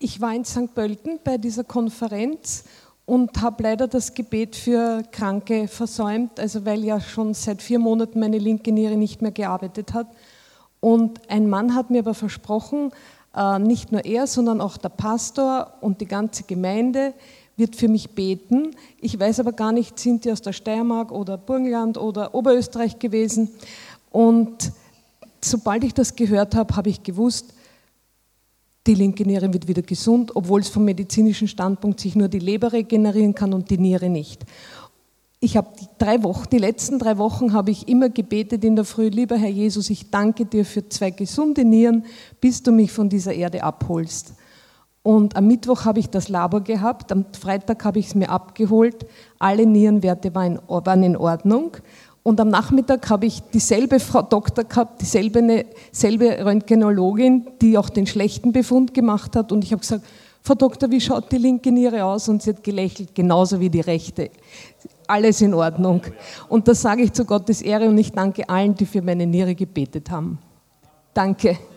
Ich war in St. Pölten bei dieser Konferenz und habe leider das Gebet für Kranke versäumt, also weil ja schon seit 4 Monaten meine linke Niere nicht mehr gearbeitet hat. Und ein Mann hat mir aber versprochen, nicht nur er, sondern auch der Pastor und die ganze Gemeinde wird für mich beten. Ich weiß aber gar nicht, sind die aus der Steiermark oder Burgenland oder Oberösterreich gewesen. Und sobald ich das gehört habe, habe ich gewusst, die linke Niere wird wieder gesund, obwohl es vom medizinischen Standpunkt sich nur die Leber regenerieren kann und die Niere nicht. Ich habe die letzten 3 Wochen habe ich immer gebetet in der Früh: Lieber Herr Jesus, ich danke dir für 2 gesunde Nieren, bis du mich von dieser Erde abholst. Und am Mittwoch habe ich das Labor gehabt, am Freitag habe ich es mir abgeholt, alle Nierenwerte waren in Ordnung. Und am Nachmittag habe ich dieselbe Frau Doktor gehabt, dieselbe Röntgenologin, die auch den schlechten Befund gemacht hat. Und ich habe gesagt: Frau Doktor, wie schaut die linke Niere aus? Und sie hat gelächelt, genauso wie die rechte. Alles in Ordnung. Und das sage ich zu Gottes Ehre und ich danke allen, die für meine Niere gebetet haben. Danke.